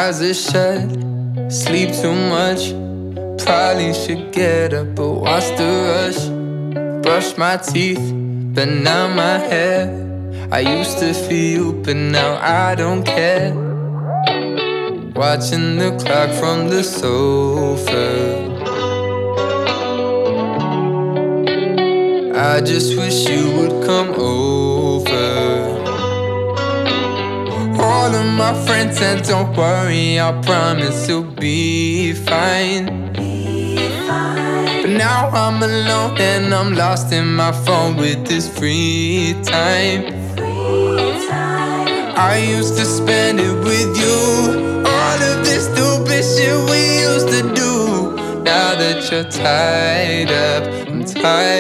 eyes are shut, sleep too much. Probably should get up, but what's the rush? Brush my teeth, but now my hair. I used to feel you, but now I don't care. Watching the clock from the sofa, I just wish you would come over. All of my friends said don't worry, I promise you'll be fine. But now I'm alone and I'm lost in my phone with this free time. I used to spend it with you, all of this stupid shit we used to do. Now that you're tied up, I'm tired.